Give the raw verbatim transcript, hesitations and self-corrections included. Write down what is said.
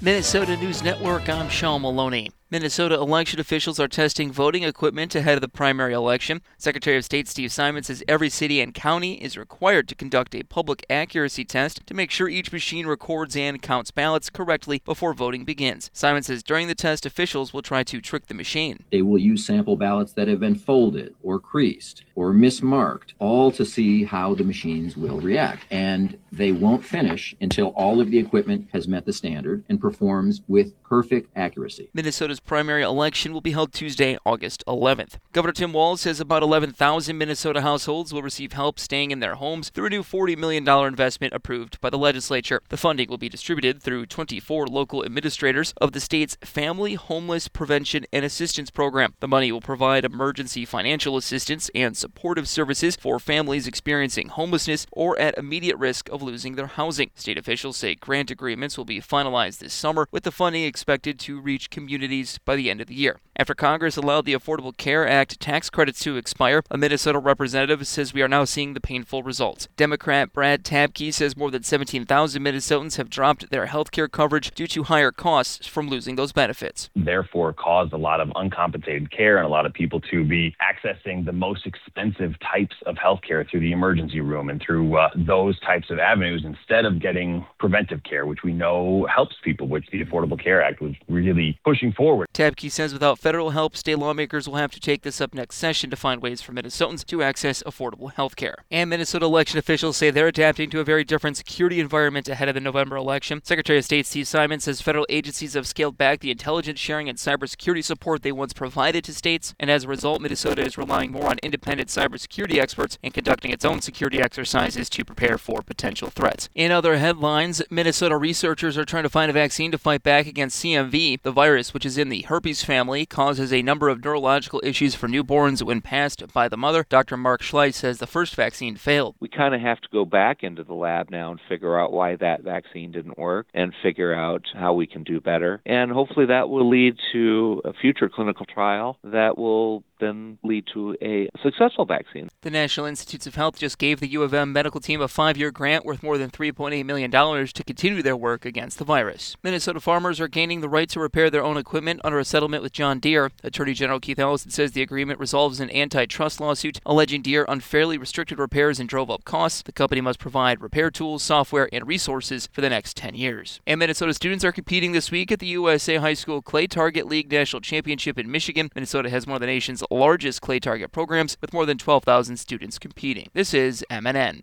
Minnesota News Network, I'm Sean Maloney. Minnesota election officials are testing voting equipment ahead of the primary election. Secretary of State Steve Simon says every city and county is required to conduct a public accuracy test to make sure each machine records and counts ballots correctly before voting begins. Simon says during the test, officials will try to trick the machine. They will use sample ballots that have been folded or creased or mismarked, all to see how the machines will react. And they won't finish until all of the equipment has met the standard and performs with perfect accuracy. Minnesota's primary election will be held Tuesday, August eleventh. Governor Tim Walz says about eleven thousand Minnesota households will receive help staying in their homes through a new forty million dollars investment approved by the legislature. The funding will be distributed through twenty-four local administrators of the state's Family Homeless Prevention and Assistance Program. The money will provide emergency financial assistance and supportive services for families experiencing homelessness or at immediate risk of losing their housing. State officials say grant agreements will be finalized this summer, with the funding expected to reach communities by the end of the year. After Congress allowed the Affordable Care Act tax credits to expire, a Minnesota representative says we are now seeing the painful results. Democrat Brad Tabke says more than seventeen thousand Minnesotans have dropped their health care coverage due to higher costs from losing those benefits. Therefore, caused a lot of uncompensated care and a lot of people to be accessing the most expensive types of health care through the emergency room and through uh, those types of avenues instead of getting preventive care, which we know helps people, which the Affordable Care Act was really pushing forward. Tabke says without federal help, state lawmakers will have to take this up next session to find ways for Minnesotans to access affordable health care. And Minnesota election officials say they're adapting to a very different security environment ahead of the November election. Secretary of State Steve Simon says federal agencies have scaled back the intelligence sharing and cybersecurity support they once provided to states, and as a result, Minnesota is relying more on independent cybersecurity experts and conducting its own security exercises to prepare for potential threats. In other headlines, Minnesota researchers are trying to find a vaccine to fight back against C M V. The virus, which is in the herpes family, causes a number of neurological issues for newborns when passed by the mother. Doctor Mark Schleiss says the first vaccine failed. We kind of have to go back into the lab now and figure out why that vaccine didn't work and figure out how we can do better. And hopefully that will lead to a future clinical trial that will then lead to a successful vaccine. The National Institutes of Health just gave the U of M medical team a five-year grant worth more than three point eight million dollars to continue their work against the virus. Minnesota farmers are gaining the right to repair their own equipment under a settlement with John Deere. Attorney General Keith Ellison says the agreement resolves an antitrust lawsuit alleging Deere unfairly restricted repairs and drove up costs. The company must provide repair tools, software, and resources for the next ten years. And Minnesota students are competing this week at the U S A High School Clay Target League National Championship in Michigan. Minnesota has one of the nation's largest clay target programs with more than twelve thousand students competing. This is M N N.